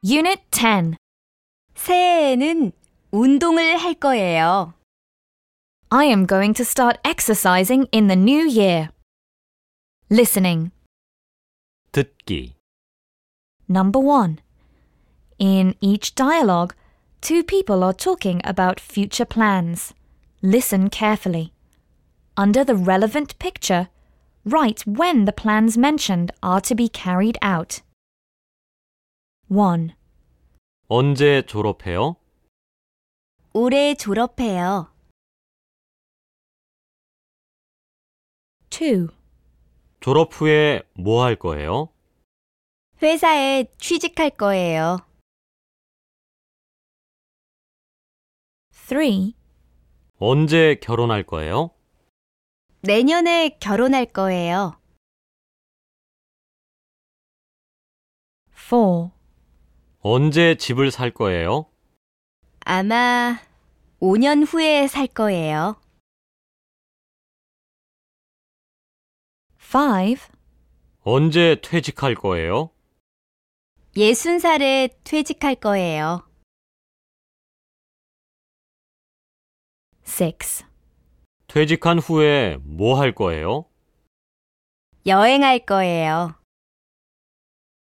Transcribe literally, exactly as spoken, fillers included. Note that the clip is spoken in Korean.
Unit ten. 새해에는 운동을 할 거예요. I am going to start exercising in the new year. Listening. 듣기. Number one. In each dialogue, two people are talking about future plans. Listen carefully. Under the relevant picture, write when the plans mentioned are to be carried out. one. 언제 졸업해요? 올해 졸업해요. two. 졸업 후에 뭐 할 거예요? 회사에 취직할 거예요. three. 언제 결혼할 거예요? 내년에 결혼할 거예요. four. 언제 집을 살 거예요? 아마 오 년 후에 살 거예요. five. 언제 퇴직할 거예요? 예순 살에 퇴직할 거예요. six. 퇴직한 후에 뭐 할 거예요? 여행할 거예요.